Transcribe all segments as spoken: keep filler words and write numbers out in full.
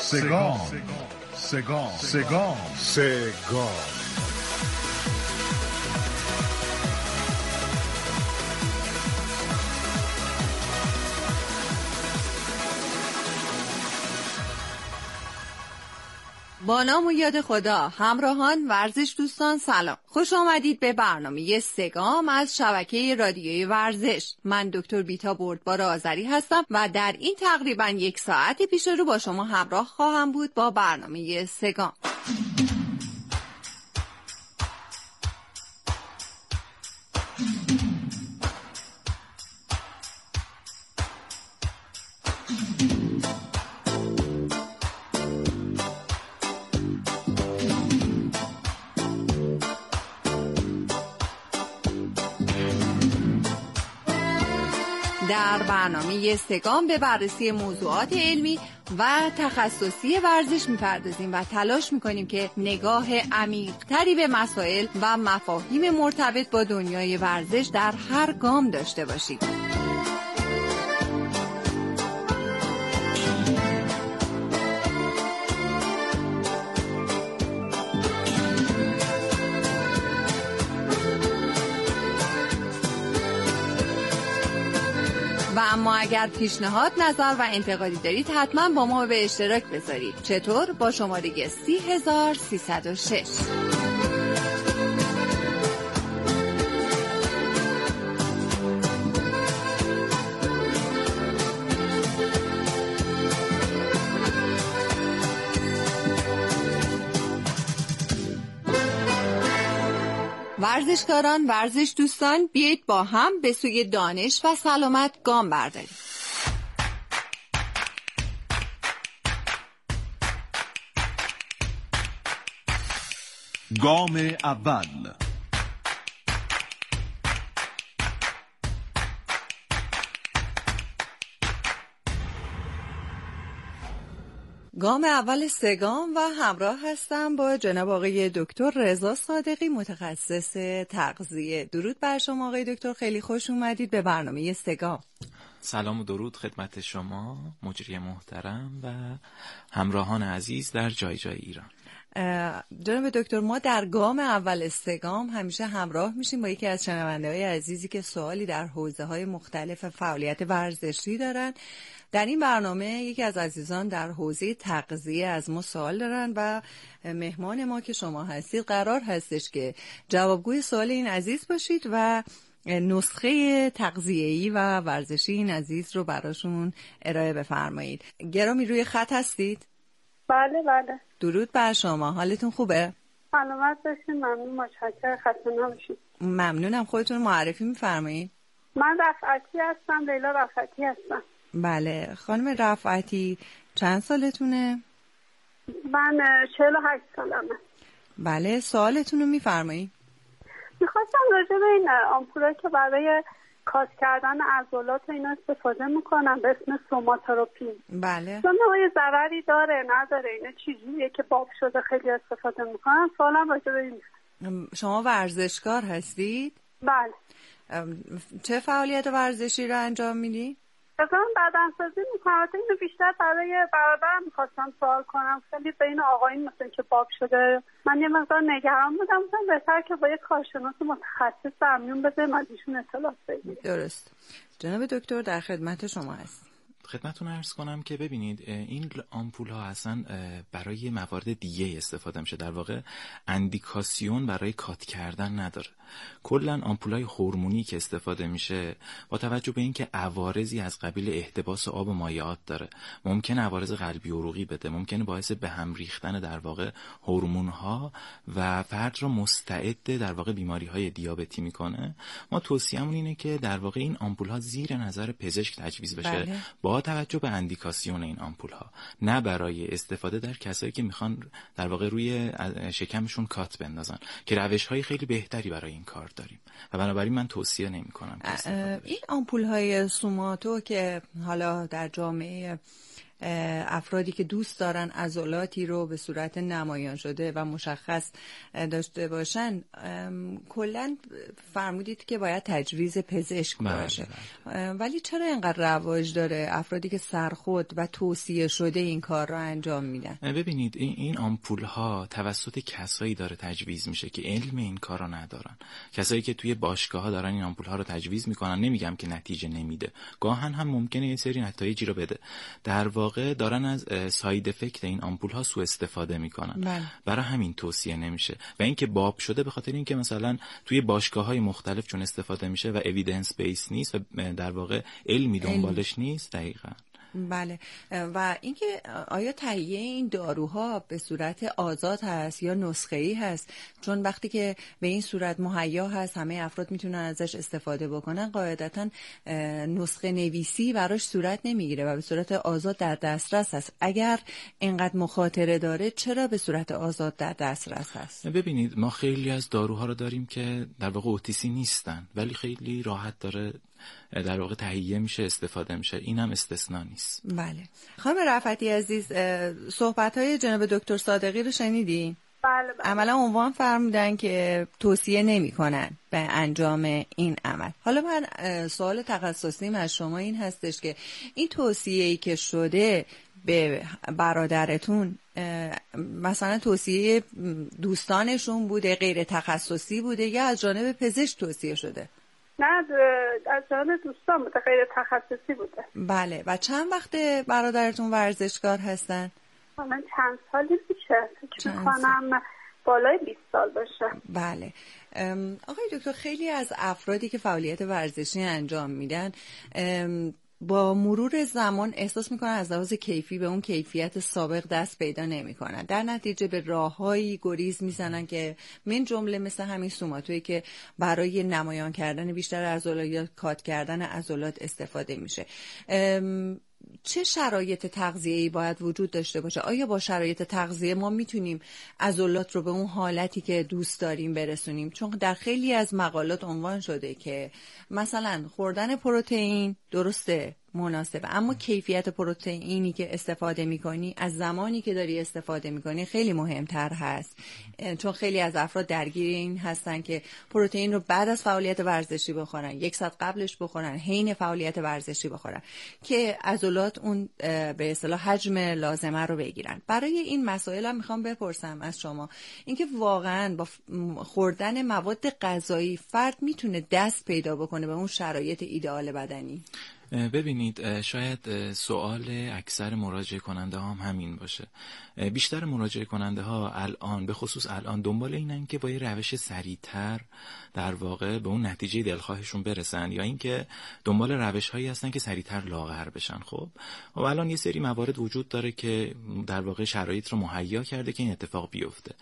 سگام سگام سگام سگام با نام و یاد خدا. همراهان ورزش دوستان سلام، خوش آمدید به برنامه سگام از شبکه رادیویی ورزش. من دکتر بیتا بردبار آذری هستم و در این تقریبا یک ساعت پیش رو با شما همراه خواهم بود با برنامه سگام. در برنامه سگام به بررسی موضوعات علمی و تخصصی ورزش می‌پردازیم و تلاش می‌کنیم که نگاه عمیق‌تری به مسائل و مفاهیم مرتبط با دنیای ورزش در هر گام داشته باشیم. و اما اگر پیشنهاد، نظر و انتقادی دارید حتما با ما به اشتراک بذارید. چطور؟ با شماره سی هزار سیصد و شش. ورزشکاران، ورزش دوستان، بیایید با هم به سوی دانش و سلامت گام برداریم. گام اول. گام اول سگام و همراه هستم با جناب آقای دکتر رضا صادقی، متخصص تغذیه. درود بر شما آقای دکتر، خیلی خوش اومدید به برنامه سگام. سلام و درود خدمت شما مجری محترم و همراهان عزیز در جای جای ایران. جناب دکتر، ما در گام اول سگام همیشه همراه میشیم با یکی از شنونده‌های عزیزی که سوالی در حوزه‌های مختلف فعالیت ورزشی دارن. در این برنامه یکی از عزیزان در حوزه تغذیه از ما سوال دارن و مهمان ما که شما هستید قرار هستش که جوابگوی سوال این عزیز باشید و نسخه تغذیه‌ای و ورزشی این عزیز رو براشون ارائه بفرمایید. گرامی روی خط هستید؟ بله بله. درود بر شما، حالتون خوبه؟ سلامت باشین، ممنون، متشکرم، خسته نباشید. ممنونم. خودتون معرفی می‌فرمایید؟ من رفعتی هستم، لیلا رفعتی هستم. بله خانم رفعتی، چند سالتونه؟ من چهل و هشت سالمه. بله، سوالتون رو می‌فرمایید؟ میخواستم راجع به این آمپولایی که برای کات کردن عضلات اینا استفاده میکنن به اسم سوماتراپی، بله، چون یه ضرری داره نداره، اینا چیزیه که باب شده خیلی استفاده میکنن؟ سوالم راجع به این. شما ورزشکار هستید؟ بله. چه فعالیت ورزشی رو انجام میدی؟ مثلا بدنسازی میکنم. اینو بیشتر برای برادرم میخواستم سوال کنم، خیلی به این آقایون مثلا که باب شده من یه مقدار نگران بودم، مثلا بهتر که با یه کارشناس متخصص در میون بذاریم از ایشون اطلاعات بگیریم. درست. جناب دکتر در خدمت شما هست. خدمتتون عرض کنم که ببینید این آمپول ها اصلا برای موارد دیگه استفاده میشه، در واقع اندیکاسیون برای کات کردن نداره. کلا آمپول های هورمونی که استفاده میشه با توجه به اینکه عوارضی از قبیل احتباس آب و مایعات داره، ممکنه عوارض قلبی عروقی بده، ممکنه باعث به هم ریختن در واقع هورمون ها و فرد رو مستعد در واقع بیماری های دیابتی میکنه. ما توصیه‌مون اینه که در واقع این آمپول ها زیر نظر پزشک تجویز بشه. بله. با توجه به اندیکاسیون این آمپول ها، نه برای استفاده در کسایی که میخوان در واقع روی شکمشون کات بندازن که روش های خیلی بهتری برای این کار داریم و بنابراین من توصیه نمی کنم که استفاده بشه. این آمپول های سوماتو که حالا در جامعه افرادی که دوست دارن عضلاتی رو به صورت نمایان شده و مشخص داشته باشن، کلا فرمودید که باید تجویز پزشک باشه. ولی چرا اینقدر رواج داره افرادی که سرخود و توصیه شده این کار رو انجام میدن؟ ببینید این این آمپول ها توسط کسایی داره تجویز میشه که علم این کار رو ندارن. کسایی که توی باشگاه ها دارن این آمپول ها رو تجویز میکنن، نمیگم که نتیجه نمیده، گاهن هم ممکنه یه سری نتایجی رو بده. در واقع دارن از ساید افکت این آمپول ها سوء استفاده میکنن. بله. برای همین توصیه نمیشه. و اینکه باب شده به خاطر اینکه مثلا توی باشگاه های مختلف چون استفاده میشه و اوییدنس بیس نیست و در واقع علمی دنبالش نیست. دقیقاً. بله. و اینکه آیا تهیه این داروها به صورت آزاد هست یا نسخه‌ای هست؟ چون وقتی که به این صورت مهیا هست همه افراد میتونن ازش استفاده بکنن، قاعدتاً نسخه نویسی براش صورت نمیگیره و به صورت آزاد در دسترس هست. اگر اینقدر مخاطره داره چرا به صورت آزاد در دسترس هست؟ ببینید ما خیلی از داروها رو داریم که در واقع اوتیسی نیستن ولی خیلی راحت داره در واقع تهیه میشه، استفاده میشه. این هم استثنا نیست. بله. خانم رفعتی عزیز، صحبت‌های جناب دکتر صادقی رو شنیدی؟ بله بله. عملا عنوان فرمودن که توصیه نمی‌کنن به انجام این عمل. حالا من سوال تخصصیم از شما این هستش که این توصیه‌ای که شده به برادرتون مثلا توصیه دوستانشون بوده، غیر تخصصی بوده یا از جانب پزشک توصیه شده؟ نه، از جانب دوستان بوده، غیر تخصصی بوده. بله. و چند وقت برادرتون ورزشکار هستن؟ من چند سالی میشه فکر میکنم بالای بیست سال باشه. بله. آقای دکتر، خیلی از افرادی که فعالیت ورزشی انجام میدن با مرور زمان احساس میکنن از لحاظ کیفی به اون کیفیت سابق دست پیدا نمیکنن، در نتیجه به راههایی گریز میزنن که من جمله مثل همین سوماتویی که برای نمایان کردن بیشتر عضلات یا کات کردن عضلات استفاده میشه. چه شرایط تغذیه‌ای باید وجود داشته باشه؟ آیا با شرایط تغذیه ما میتونیم عضلات رو به اون حالتی که دوست داریم برسونیم؟ چون در خیلی از مقالات عنوان شده که مثلا خوردن پروتئین درسته، مناسبه، اما کیفیت پروتئینی که استفاده میکنی از زمانی که داری استفاده میکنی خیلی مهمتر هست. چون خیلی از افراد درگیر این هستن که پروتئین رو بعد از فعالیت ورزشی بخورن، یک ساعت قبلش بخورن، حین فعالیت ورزشی بخورن که عضلات اون به اصطلاح حجم لازمه رو بگیرن. برای این مسائل هم میخوام بپرسم از شما اینکه واقعا با خوردن مواد غذایی فرد میتونه دست پیدا بکنه به اون شرایط ایدئال بدنی؟ ببینید شاید سوال اکثر مراجعه کننده ها هم همین باشه. بیشتر مراجعه کننده ها الان به خصوص الان دنبال اینن که با یه روش سریعتر در واقع به اون نتیجه دلخواهشون برسن یا اینکه دنبال روش هایی هستن که سریعتر لاغر بشن. خب و الان یه سری موارد وجود داره که در واقع شرایط رو مهیا کرده که این اتفاق بیفته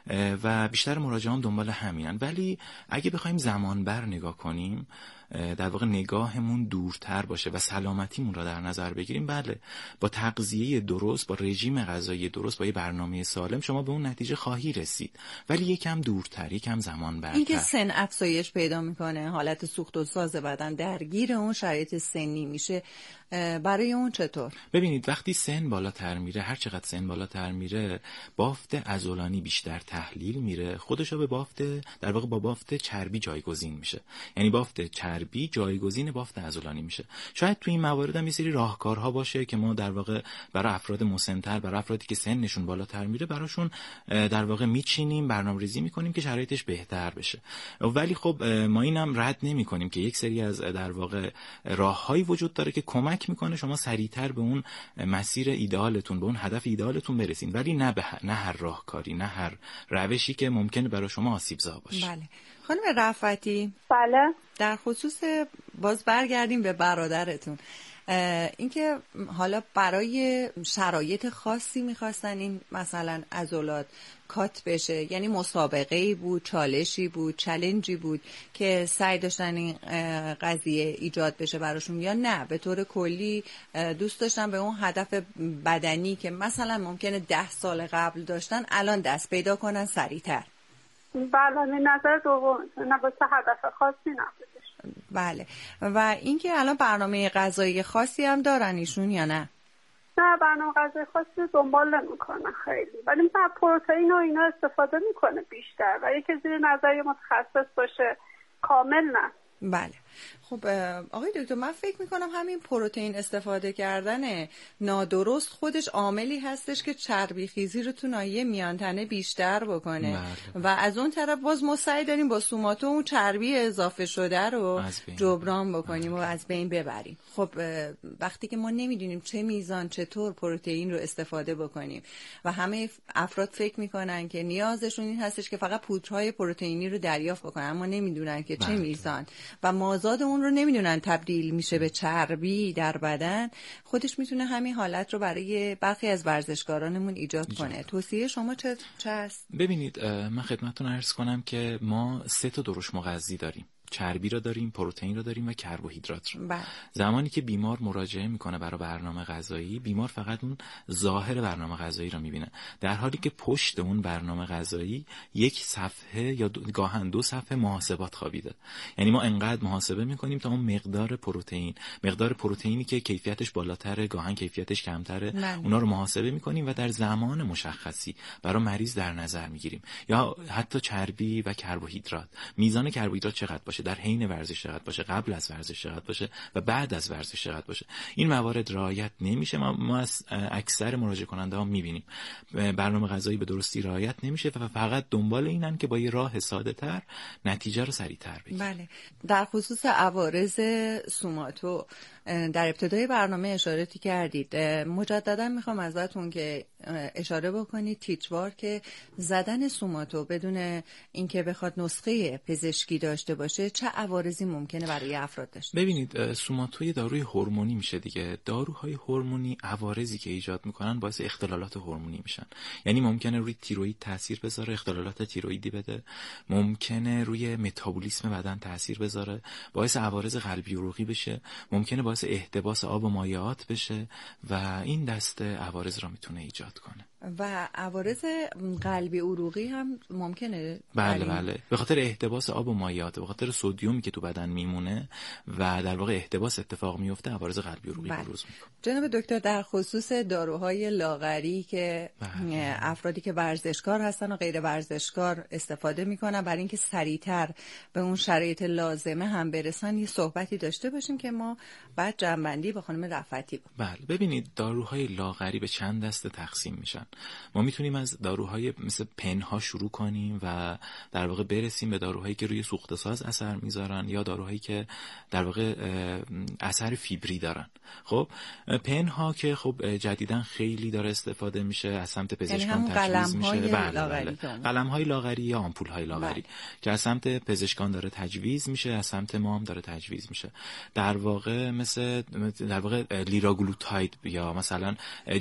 و بیشتر مراجعان دنبال همینن. ولی اگه بخوایم زمان بر نگاه کنیم، در واقع نگاهمون دورتر باشه و سلامتیمون رو در نظر بگیریم، بله با تغذیه درست، با رژیم غذایی درست، با یه برنامه سالم شما به اون نتیجه خواهی رسید، ولی یکم دورتر، یکم زمان برتر. این که سن افزایش پیدا میکنه، حالت سوخت و ساز بدن درگیر اون شرایط سنی میشه، برای اون چطور؟ ببینید وقتی سن بالاتر میره، هر چقدر سن بالاتر میره، بافت عضلانی بیشتر تحلیل میره، خودشو به بافت در واقع با بافت چربی جایگزین میشه. یعنی بافت چربی جایگزین بافت عضلانی میشه. شاید تو این موارد هم یه سری راهکارها باشه که ما در واقع برای افراد مسن‌تر، برای افرادی که سنشون بالاتر میره، براشون در واقع میچینیم، برنامه‌ریزی میکنیم که شرایطش بهتر بشه. ولی خب ما اینم رد نمیکنیم که یک سری از در واقع راههایی وجود داره که کمک میکنه شما سریعتر به اون مسیر ایدئالتون، به اون هدف ایدئالتون برسین، ولی نه به نه هر راهکاری، نه هر روشی که ممکنه برای شما آسیب‌زا باشه. بله. خانم رفعتی، بله، در خصوص باز برگردیم به برادرتون، اینکه حالا برای شرایط خاصی میخواستن این مثلا عضلات کات بشه، یعنی مسابقه‌ای بود، چالشی بود، چالنجی بود که سعی داشتن این قضیه ایجاد بشه براشون، یا نه به طور کلی دوست داشتن به اون هدف بدنی که مثلا ممکنه ده سال قبل داشتن الان دست پیدا کنن سریعتر؟ بله، نظر دوم، نه واسه هدف خاصی نبودش. بله. و اینکه الان برنامه غذایی خاصی هم دارن ایشون یا نه؟ نه برنامه غذایی خاصی دنبال نمیکنه خیلی، ولی مثلا پروتئین و اینا استفاده میکنه بیشتر و یکی زیر نظر متخصص باشه، کامل نه. بله. خب آقای دکتر، من فکر میکنم همین پروتئین استفاده کردن نادرست خودش عاملی هستش که چربی خیزی رو تو ناحیه میان تنه بیشتر بکنه. بله. و از اون طرف باز ما سعی داریم با سوماتو اون چربی اضافه شده رو جبران بکنیم بله. و از بین ببریم. خب وقتی که ما نمیدونیم چه میزان چطور پروتئین رو استفاده بکنیم و همه افراد فکر میکنن که نیازشون این هستش که فقط پودرهای پروتئینی رو دریافت بکنن، اما نمیدونن که چه بله. میزان و مازاد اون رو نمیدونن تبدیل میشه به چربی در بدن، خودش میتونه همین حالت رو برای برخی از ورزشکارانمون ایجاد, ایجاد کنه. توصیه شما چه چه است؟ ببینید من خدمتتون عرض کنم که ما سه تا درشت مغذی داریم. چربی رو داریم، پروتئین رو داریم و کربوهیدرات رو. بله. زمانی که بیمار مراجعه میکنه برای برنامه غذایی، بیمار فقط اون ظاهر برنامه غذایی رو میبینه، در حالی که پشت اون برنامه غذایی یک صفحه یا گاهن دو صفحه محاسبات خوابیده. یعنی ما انقدر محاسبه میکنیم تا اون مقدار پروتئین، مقدار پروتئینی که کیفیتش بالاتره، گاهن کیفیتش کمتره، بله. اونا رو محاسبه میکنیم و در زمان مشخصی برای مریض در نظر میگیریم. یا حتی چربی و کربوهیدرات، میزان کربوهیدرات چقدر باشه، در حین ورزش چقدر باشه، قبل از ورزش چقدر باشه و بعد از ورزش چقدر باشه. این موارد رعایت نمیشه. ما, ما از اکثر مراجعه کننده ها میبینیم برنامه غذایی به درستی رعایت نمیشه و فقط دنبال اینن که با یه راه ساده تر نتیجه رو سریعتر بگیرن. بله. در خصوص عوارض سوماتو در ابتدای برنامه اشارتی کردید، مجددا میخوام ازتون که اشاره بکنید تیتروار که زدن سوماتو بدون اینکه بخواد نسخه پزشکی داشته باشه چه عوارضی ممکنه برای افراد داشته؟ ببینید سوماتو یه داروی هورمونی میشه دیگه. داروهای هورمونی عوارضی که ایجاد میکنن باعث اختلالات هورمونی میشن. یعنی ممکنه روی تیروئید تاثیر بذاره، اختلالات تیروئیدی بده، ممکنه روی متابولیسم بدن تاثیر بذاره، باعث عوارض قلبی عروقی بشه، ممکنه باعث احتباس آب و مایعات بشه و این دسته عوارض را میتونه ایجاد کنه. و عوارض قلبی عروقی هم ممکنه؟ بله بله، به خاطر احتباس آب و مایعات، به خاطر سدیومی که تو بدن میمونه و در واقع احتباس اتفاق میفته، عوارض قلبی عروقی بله. بروز میکنه. جناب دکتر، در خصوص داروهای لاغری که بله. افرادی که ورزشکار هستن و غیر ورزشکار استفاده میکنن برای اینکه سریعتر به اون شرایط لازمه هم برسن، یه صحبتی داشته باشیم که ما بعد جنبندی با خانم رفعتی بود. بله ببینید داروهای لاغری به چند دسته تقسیم میشن. ما میتونیم از داروهای مثل پنها شروع کنیم و در واقع برسیم به داروهایی که روی سوخته ساز اثر میذارن یا داروهایی که در واقع اثر فیبری دارن. خب پنها که خب جدیداً خیلی داره استفاده میشه، از سمت پزشکان تجویز میشه. بله بله، قلم‌های لاغری یا آمپول‌های لاغری بله. که از سمت پزشکان داره تجویز میشه، از سمت ما هم داره تجویز میشه. در واقع مثل در واقع لیراگلوتاید یا مثلا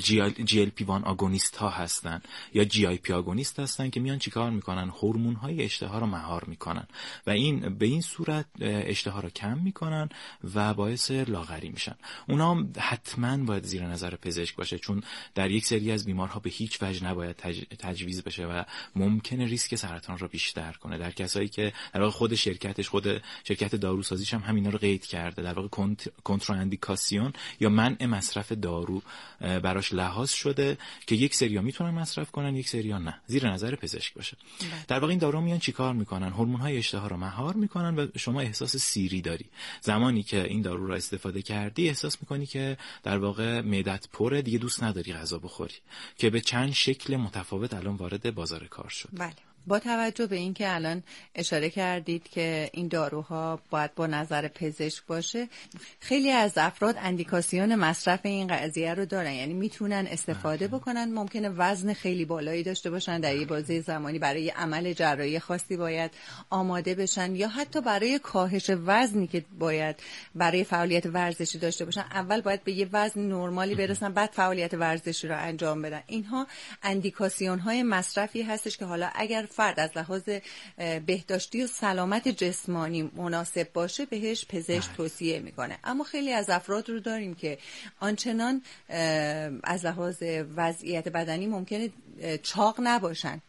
جی ال پی وان آگونیست ها هستن یا جی آی پی آگونیست هستن که میان چیکار میکنن؟ هورمون های اشتها رو مهار میکنن و این به این صورت اشتها رو کم میکنن و باعث لاغری میشن. اونا حتما باید زیر نظر پزشک باشه، چون در یک سری از بیمارها به هیچ وجه نباید تج... تجویز بشه و ممکنه ریسک سرطان رو بیشتر کنه. در کسایی که در واقع خود شرکتش خود شرکت داروسازیش هم همینا رو قید کرده، در واقع کنت... کنتراندیکاسیون یا منع مصرف دارو براش لحاظ شده که یک سریا میتونن مصرف کنن، یک سریا نه، زیر نظر پزشک باشه. بله. در واقع این دارو میان چیکار میکنن؟ هورمون‌های اشتها رو مهار میکنن و شما احساس سیری داری. زمانی که این دارو رو استفاده کردی احساس میکنی که در واقع معدت پره، دیگه دوست نداری غذا بخوری، که به چند شکل متفاوت الان وارد بازار کار شد. بله. با توجه به این که الان اشاره کردید که این داروها باید با نظر پزشک باشه، خیلی از افراد اندیکاسیون مصرف این قضیه رو دارن، یعنی میتونن استفاده بکنن. ممکنه وزن خیلی بالایی داشته باشن، در یه بازه زمانی برای عمل جراحی خاصی باید آماده بشن یا حتی برای کاهش وزنی که باید برای فعالیت ورزشی داشته باشن، اول باید به یه وزن نرمالی برسن بعد فعالیت ورزشی رو انجام بدن. اینها اندیکاسیون های مصرفی هستش که حالا اگر فرد از لحاظ بهداشتی و سلامت جسمانی مناسب باشه بهش پزشک توصیه میکنه. اما خیلی از افراد رو داریم که آنچنان از لحاظ وضعیت بدنی ممکنه چاق نباشن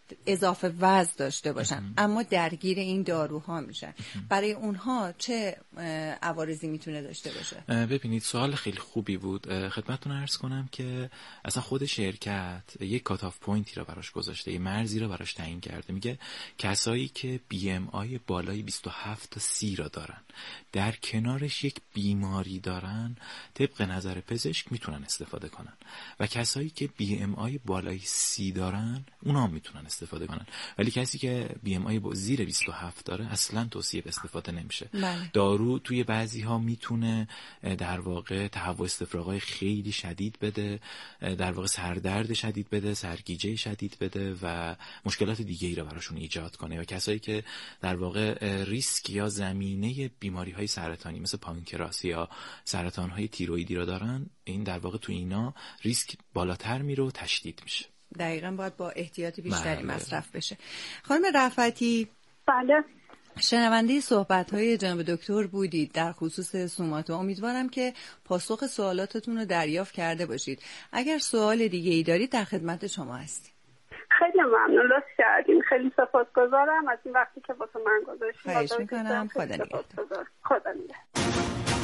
اضافه وزن داشته باشن اما درگیر این داروها میشن، برای اونها چه عوارضی میتونه داشته باشه؟ ببینید سوال خیلی خوبی بود. خدمتتون عرض کنم که اصلا خود شرکت یک کات آف پوینتی را براش گذاشته، یه مرزی را براش تعیین کرده. میگه کسایی که بی ام آی بالای بیست و هفت تا سی را دارن، در کنارش یک بیماری دارن، طبق نظر پزشک میتونن استفاده کنن و کسایی که بی ام آی بالای سی دارن اونا هم میتونن استفاده کنن، ولی کسی که بی ام آی زیر بیست و هفت داره اصلا توصیه به استفاده نمیشه. بله. دارو توی بعضی ها میتونه در واقع تهوع استفراغ‌های خیلی شدید بده، در واقع سردرد شدید بده، سرگیجه شدید بده و مشکلات دیگه‌ای را براشون ایجاد کنه. و کسایی که در واقع ریسک یا زمینه بیماری‌های سرطانی مثل پانکراس یا سرطان‌های تیروئیدی را دارن، این در واقع تو اینا ریسک بالاتر میره و تشدید میشه. دقیقاً باید با احتیاط بیشتری بله. مصرف بشه. خانم رفعتی، بله شنونده صحبت‌های جناب دکتر بودید در خصوص سوماتو. امیدوارم که پاسخ سوالاتتون رو دریافت کرده باشید. اگر سوال دیگه‌ای دارید در خدمت شما هستیم. خیلی ممنون، لطف کردین. خیلی سپاسگزارم از این وقتی که واسه من گذاشتید. خواهش می‌کنم. خدا نگهدار. خدا نگهدار.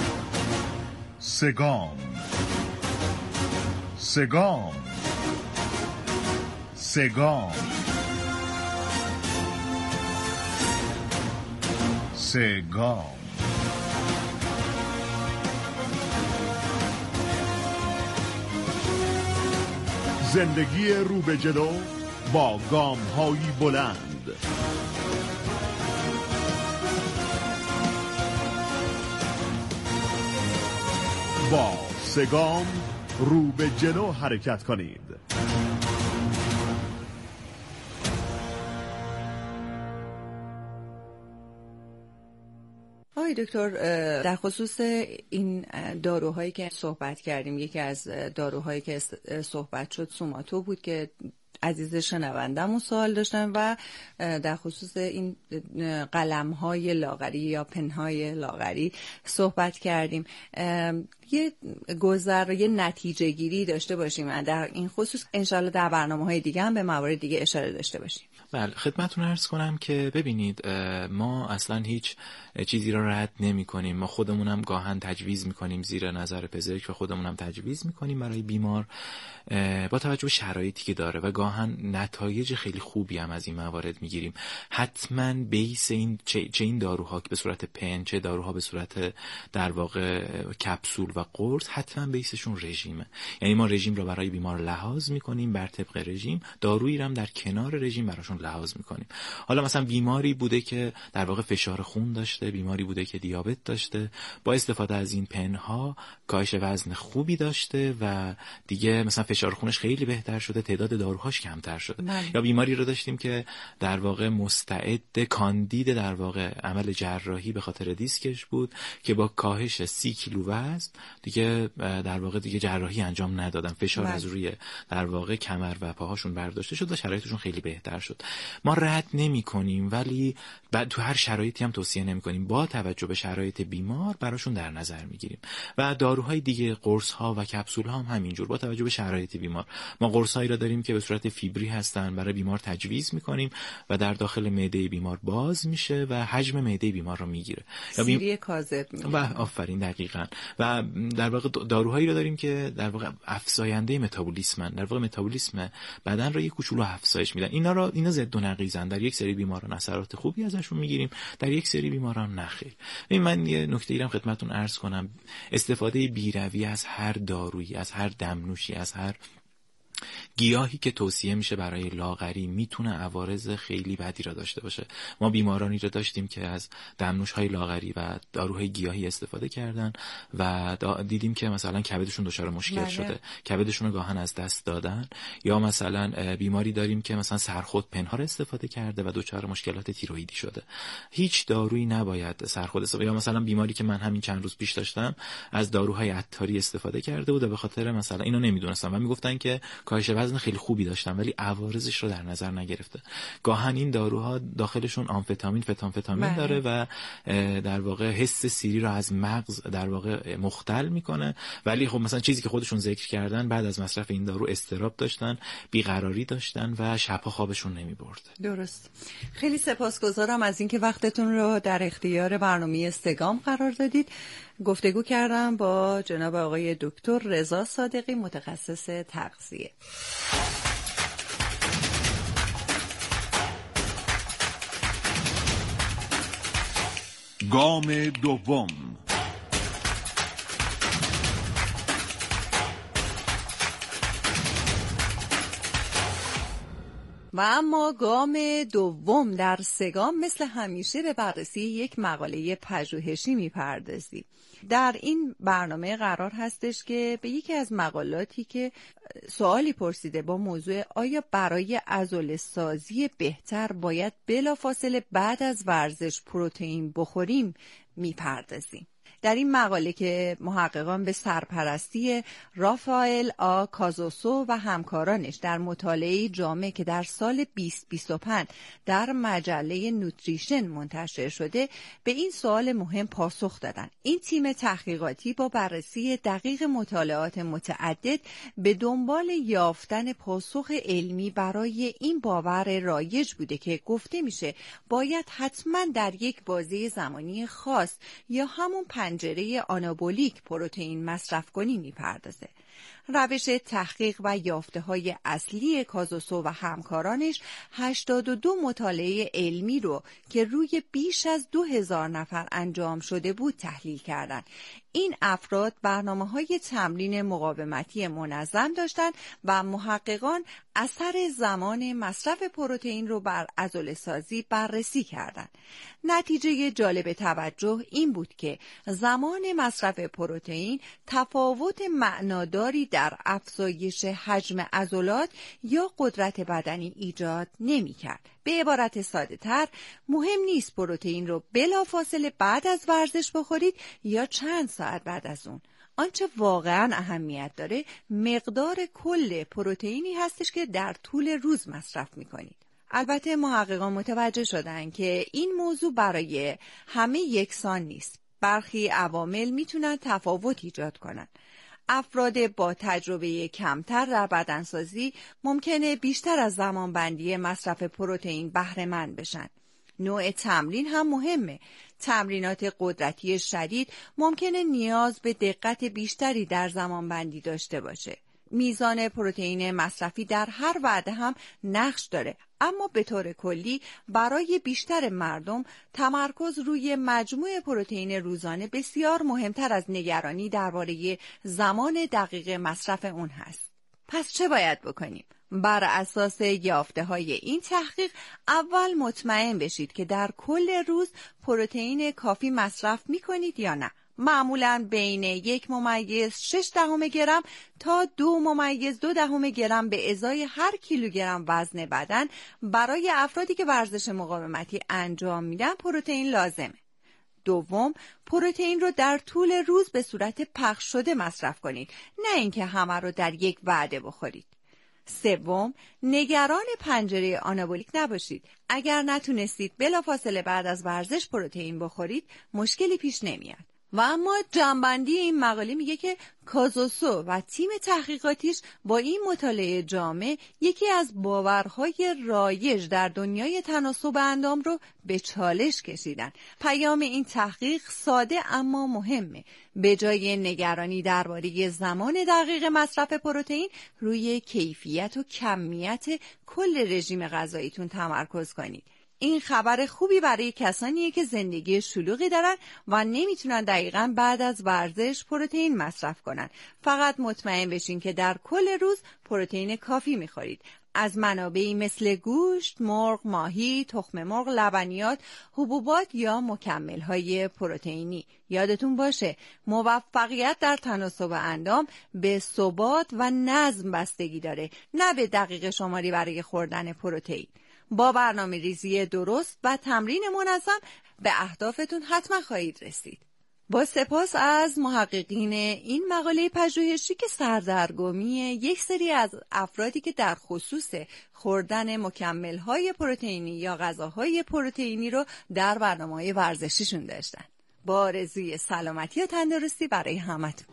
سگام سگام سگام سگام زندگی رو به جلو با گام هایی بلند. با سگام رو به جلو حرکت کنید. آقای دکتر، در خصوص این داروهایی که صحبت کردیم، یکی از داروهایی که صحبت شد سوماتو بود که عزیز شنوندمون سوال داشتن و در خصوص این قلم‌های لاغری یا پن‌های لاغری صحبت کردیم. یه گذر یه نتیجه گیری داشته باشیم در این خصوص، انشالله در برنامه‌های دیگه هم به موارد دیگه اشاره داشته باشیم. بله، خدمتتون عرض کنم که ببینید ما اصلا هیچ چیزی را رد نمی کنیم. ما خودمونم گاهن تجویز می کنیم زیر نظر پزشک و خودمونم تجویز می کنیم برای بیمار با توجه به شرایطی که داره و گاهن نتایج خیلی خوبی هم از این موارد می گیریم. حتما بیس این چه, چه این داروها که به صورت پن، چه داروها به صورت در واقع کپسول و قرص، حتما بیسشون رژیمه. یعنی ما رژیم را برای بیمار لحاظ می کنیم، بر طبق رژیم دارویی هم در کنار رژیم براشون لحاظ میکنیم. حالا مثلا بیماری بوده که در واقع فشار خون داشته، بیماری بوده که دیابت داشته، با استفاده از این پنها کاهش وزن خوبی داشته و دیگه مثلا فشار خونش خیلی بهتر شده، تعداد داروهاش کمتر شده. بله. یا بیماری رو داشتیم که در واقع مستعد کاندید در واقع عمل جراحی به خاطر دیسکش بود که با کاهش سی کیلو وزن دیگه در واقع دیگه جراحی انجام ندادن، فشار از روی در واقع کمر و پاهاشون برداشته شد و شرایطشون خیلی بهتر شد. ما رد نمی کنیم ولی بعد تو هر شرایطی هم توصیه نمی کنیم، با توجه به شرایط بیمار براشون در نظر می گیریم. و داروهای دیگه، قرص ها و کپسول ها هم همینجور با توجه به شرایط بیمار. ما قرص هایی را داریم که به صورت فیبری هستن، برای بیمار تجویز می کنیم و در داخل معده بیمار باز میشه و حجم معده بیمار رو میگیره. سیری بیم... کاذب و آفرین دقیقاً. و در واقع داروهایی را داریم که در واقع افزاینده متابولیسمن، در واقع متابولیسم بدن را یک کوچولو افزایش میدن. اینا را اینا ضد و نقیضن. در یک سری بیماران اثرات خوبی ازشون میگیریم، در یک سری بیماران نخیر. ببین من یه نکته ای رو خدمتتون عرض کنم. استفاده بی‌رویه از هر دارویی، از هر دمنوشی، از هر گیاهی که توصیه میشه برای لاغری میتونه عوارض خیلی بدی را داشته باشه. ما بیمارانی را داشتیم که از دمنوش‌های لاغری و داروهای گیاهی استفاده کردن و دیدیم که مثلا کبدشون دچار مشکل بله. شده، کبدشون رو گاهن از دست دادن. یا مثلا بیماری داریم که مثلا سرخود پنها را استفاده کرده و دچار مشکلات تیروئیدی شده. هیچ دارویی نباید سرخود استفاده. یا مثلا بیماری که من همین چند روز پیش داشتم از داروهای عطاری استفاده کرده بود و به خاطر مثلا اینو نمیدونستم و میگفتن که کاهش وزن خیلی خوبی داشتن ولی عوارضش رو در نظر نگرفته. گاهن این داروها داخلشون آمفتامین، فتامفتامین بله. داره و در واقع حس سیری رو از مغز در واقع مختل میکنه، ولی خب مثلا چیزی که خودشون ذکر کردن بعد از مصرف این دارو اضطراب داشتن، بیقراری داشتن و شبها خوابشون نمیبرد. درست. خیلی سپاسگزارم از اینکه وقتتون رو در اختیار برنامه سگام قرار دادید. گفتگو کردم با جناب آقای دکتر رضا صادقی، متخصص تغذیه. گام دوم. و اما گام دوم در سگام مثل همیشه به بررسی یک مقاله پژوهشی میپردازیم. در این برنامه قرار هستش که به یکی از مقالاتی که سوالی پرسیده با موضوع آیا برای عضله سازی بهتر باید بلافاصله بعد از ورزش پروتئین بخوریم میپردازیم. در این مقاله که محققان به سرپرستی رافائل آ کازوسو و همکارانش در مطالعه جامع که در سال بیست بیست و پنج در مجله نوتریشن منتشر شده به این سوال مهم پاسخ دادند. این تیم تحقیقاتی با بررسی دقیق مطالعات متعدد به دنبال یافتن پاسخ علمی برای این باور رایج بوده که گفته میشه باید حتما در یک بازه زمانی خاص یا همون پنجره آنابولیک پروتئین مصرف کنی میپردازه. روش تحقیق و یافته‌های اصلی کازوسو و همکارانش هشتاد و دو مطالعه علمی رو که روی بیش از دو هزار نفر انجام شده بود تحلیل کردند. این افراد برنامه‌های تمرین مقاومتی منظم داشتند و محققان اثر زمان مصرف پروتئین رو بر عضله‌سازی بررسی کردند. نتیجه جالب توجه این بود که زمان مصرف پروتئین تفاوت معناداری در افزایش حجم عضلات یا قدرت بدنی ایجاد نمی‌کرد. به عبارت ساده تر، مهم نیست پروتئین رو بلافاصله بعد از ورزش بخورید یا چند ساعت بعد از اون. آنچه واقعا اهمیت داره مقدار کل پروتئینی هستش که در طول روز مصرف میکنید. البته محققان متوجه شدن که این موضوع برای همه یکسان نیست. برخی عوامل میتونن تفاوت ایجاد کنن. افراد با تجربه کمتر در بدنسازی ممکنه بیشتر از زمان بندی مصرف پروتئین بهره مند بشن. نوع تمرین هم مهمه. تمرینات قدرتی شدید ممکنه نیاز به دقت بیشتری در زمان بندی داشته باشه. میزان پروتئین مصرفی در هر وعده هم نقش داره، اما به طور کلی برای بیشتر مردم تمرکز روی مجموع پروتئین روزانه بسیار مهمتر از نگرانی درباره زمان دقیق مصرف اون هست. پس چه باید بکنیم؟ بر اساس یافته‌های این تحقیق اول مطمئن بشید که در کل روز پروتئین کافی مصرف می‌کنید یا نه. معمولاً بین یک ممیز شش دهم گرم تا دو ممیز دو دهم گرم به ازای هر کیلوگرم وزن بدن برای افرادی که ورزش مقاومتی انجام میدن پروتئین لازمه. دوم، پروتئین رو در طول روز به صورت پخش شده مصرف کنید، نه اینکه همه رو در یک وعده بخورید. سوم، نگران پنجره آنابولیک نباشید. اگر نتونستید بلافاصله بعد از ورزش پروتئین بخورید، مشکلی پیش نمیاد. و اما جنبندی این مقاله میگه که کازوسو و تیم تحقیقاتیش با این مطالعه جامع یکی از باورهای رایج در دنیای تناسب اندام رو به چالش کشیدن. پیام این تحقیق ساده اما مهمه. به جای نگرانی درباره زمان دقیق مصرف پروتئین، روی کیفیت و کمیت کل رژیم غذاییتون تمرکز کنید. این خبر خوبی برای کسانیه که زندگی شلوغی دارن و نمیتونن دقیقاً بعد از ورزش پروتئین مصرف کنن. فقط مطمئن بشین که در کل روز پروتئین کافی میخورید. از منابعی مثل گوشت، مرغ، ماهی، تخم مرغ، لبنیات، حبوبات یا مکمل‌های پروتئینی. یادتون باشه موفقیت در تناسب اندام به ثبات و نظم بستگی داره، نه به دقیقه شماری برای خوردن پروتئین. با برنامه ریزی درست و تمرین منظم به اهدافتون حتما خواهید رسید. با سپاس از محققین این مقاله پژوهشی که سردرگمی یک سری از افرادی که در خصوص خوردن مکمل‌های پروتئینی یا غذاهای پروتئینی رو در برنامه‌های ورزشیشون داشتن. با آرزوی سلامتی و تندرستی برای همتون.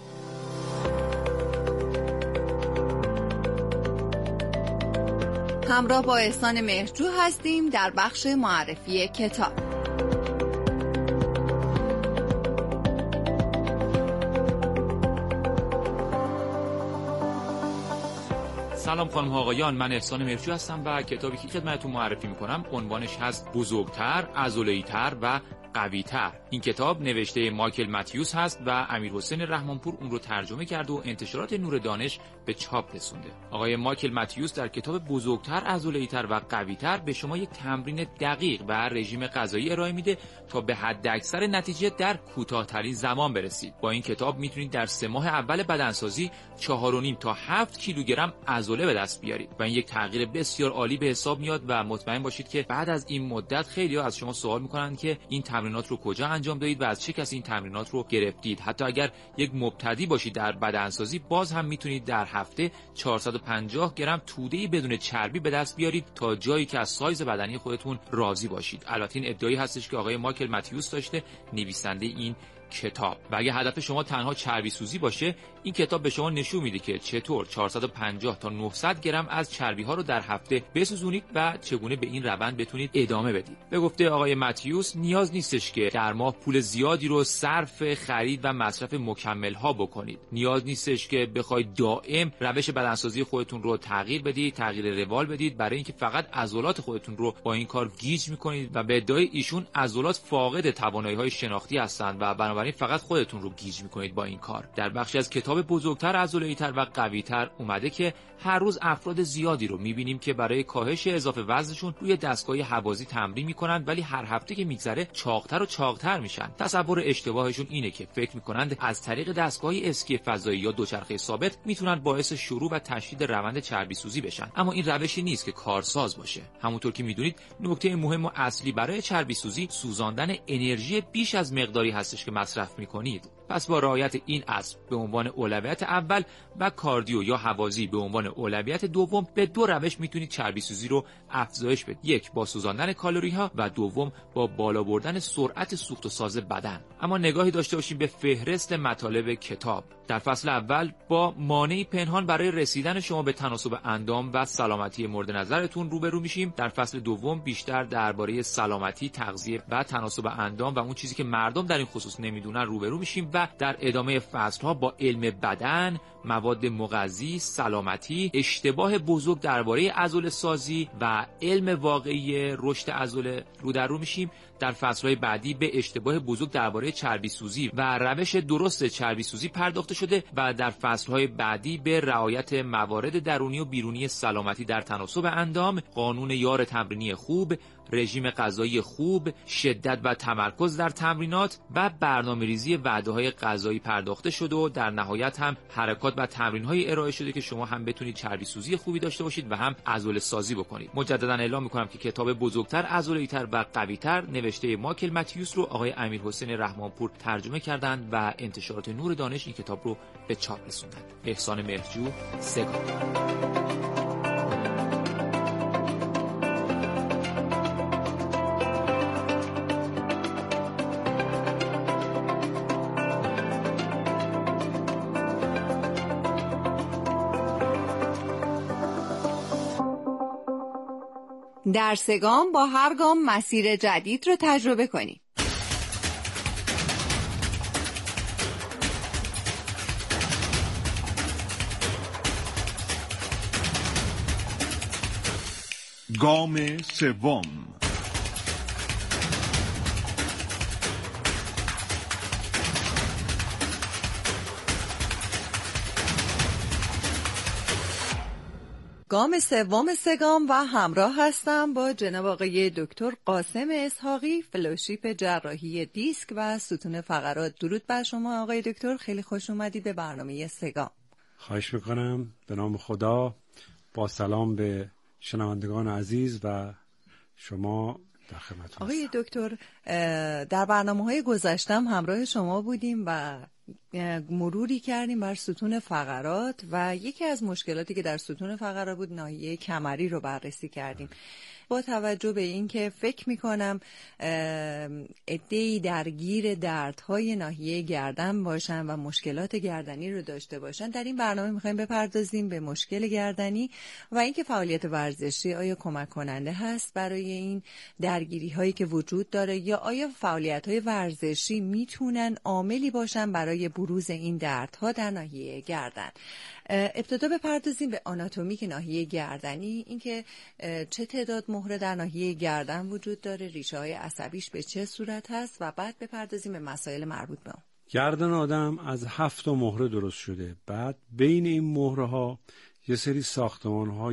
همراه با احسان مهرجو هستیم در بخش معرفی کتاب. سلام خانم ها آقایان، من احسان مهرجو هستم و کتابی که خدمتتون معرفی میکنم عنوانش هست بزرگتر، عضله‌ای‌تر و قوی‌تر. این کتاب نوشته مایکل متیوس هست و امیرحسین رحمانپور اون رو ترجمه کرد و انتشارات نور دانش به چاپ رسونده. آقای مایکل متیوس در کتاب بزرگتر، عضله‌ای‌تر و قوی‌تر به شما یک تمرین دقیق و رژیم غذایی ارائه میده تا به حداکثر نتیجه در کوتاه‌ترین زمان برسید. با این کتاب میتونید در سه ماه اول بدنسازی چهار و نیم تا هفت کیلوگرم عضله به دست بیارید و این یک تغییر بسیار عالی به حساب میاد و مطمئن باشید که بعد از این مدت خیلی‌ها از شما سوال میکنن که این تمرینات رو کجا انجام دادید و از چه کسی این تمرینات رو گرفتید. حتی اگر یک مبتدی باشید در بدنسازی، باز هم میتونید در هفته چهارصد و پنجاه گرم توده‌ای بدون چربی به دست بیارید تا جایی که از سایز بدنی خودتون راضی باشید. البته این ادعایی هستش که آقای مایکل متیوس داشته، نویسنده این کتاب. و اگه هدف شما تنها چربی سوزی باشه، این کتاب به شما نشون میده که چطور چهارصد و پنجاه تا نهصد گرم از چربی ها رو در هفته بسوزونید و چگونه به این روند بتونید ادامه بدید. به گفته آقای متیوس، نیاز نیستش که در ماه پول زیادی رو صرف خرید و مصرف مکمل ها بکنید. نیاز نیستش که بخواید دائم روش بدنسازی خودتون رو تغییر بدید، تغییر روال بدید، برای اینکه فقط عضلات خودتون رو با این کار گیج میکنید و به ادعای ایشون عضلات فاقد توانایی‌های شناختی هستند و بنابراین فقط خودتون رو گیج میکنید با این کار. در بخشی از کتاب بزرگتر، عضله‌ای‌تر و قوی‌تر اومده که هر روز افراد زیادی رو میبینیم که برای کاهش اضافه وزنشون روی دستگاه هوازی تمرین میکنن، ولی هر هفته که میگذره چاقتر و چاقتر میشن. تصور اشتباهشون اینه که فکر میکنند از طریق دستگاه اسکی فضایی یا دوچرخه ثابت میتونن باعث شروع و تشدید روند چربی سوزی بشن، اما این روشی نیست که کارساز باشه. همونطور که میدونید، نکته مهم و اصلی برای چربی سوزی سوزاندن انرژی بیش از مقداری هستش که مصرف میکنید. پس با رعایت این اصل به عنوان اولویت اول و کاردیو یا هوازی به عنوان اولویت دوم، به دو روش میتونید چربی سوزی رو افزایش بدید. یک، با سوزاندن کالری ها و دوم با بالا بردن سرعت سوخت و ساز بدن. اما نگاهی داشته باشیم به فهرست مطالب کتاب. در فصل اول با مانعی پنهان برای رسیدن شما به تناسب اندام و سلامتی مورد نظرتون روبرو میشیم. در فصل دوم بیشتر درباره سلامتی، تغذیه و تناسب اندام و اون چیزی که مردم در این خصوص نمیدونن روبرو میشیم و در ادامه فصل‌ها با علم بدن، مواد مغذی، سلامتی، اشتباه بزرگ درباره عضله سازی و علم واقعی رشد عضله رو در رو میشیم. در فصل‌های بعدی به اشتباه بزرگ درباره چربی سوزی و روش درست چربی سوزی پرداخته شده و در فصل‌های بعدی به رعایت موارد درونی و بیرونی سلامتی در تناسب اندام، قانون یار تمرینی خوب، رژیم غذایی خوب، شدت و تمرکز در تمرینات و برنامه‌ریزی وعده‌های غذایی پرداخته شده و در نهایت هم حرکات و تمرین‌های ارائه شده که شما هم بتونید چربی سوزی خوبی داشته باشید و هم عضله سازی بکنید. مجددا اعلام می‌کنم که کتاب بزرگتر، عضله‌ای‌تر و قوی‌تر نوشته مایکل متیوس رو آقای امیرحسین رحمانپور ترجمه کردند و انتشارات نور دانش این کتاب رو به چاپ رسوندند. احسان مهرجو، سگام. در سه گام با هر گام مسیر جدید رو تجربه کنید. گام سوم. گام سوم سگام و همراه هستم با جناب آقای دکتر قاسم اسحاقی، فلوشیپ جراحی دیسک و ستون فقرات. درود بر شما آقای دکتر، خیلی خوش اومدید به برنامه سگام. خواهش میکنم. به نام خدا، با سلام به شنوندگان عزیز و شما در خدمتتون. آقای دکتر، در برنامه‌های گذشتم همراه شما بودیم و مروری کردیم بر ستون فقرات و یکی از مشکلاتی که در ستون فقرات بود ناحیه کمری رو بررسی کردیم. با توجه به این که فکر میکنم عده‌ای درگیر دردهای ناحیه گردن باشن و مشکلات گردنی رو داشته باشن، در این برنامه میخوایم بپردازیم به مشکل گردنی و اینکه فعالیت ورزشی آیا کمک کننده هست برای این درگیری هایی که وجود داره یا آیا فعالیت های ورزشی میتونن عاملی باشن برای بروز این دردها در ناحیه گردن. ابتدا بپردازیم به آناتومیک ناحیه گردنی، اینکه چه تعداد مهره در ناحیه گردن وجود داره، ریشه های عصبیش به چه صورت هست و بعد بپردازیم به مسائل مربوط به اون. گردن آدم از هفت مهره درست شده. بعد بین این مهره ها یه سری ساختمان ها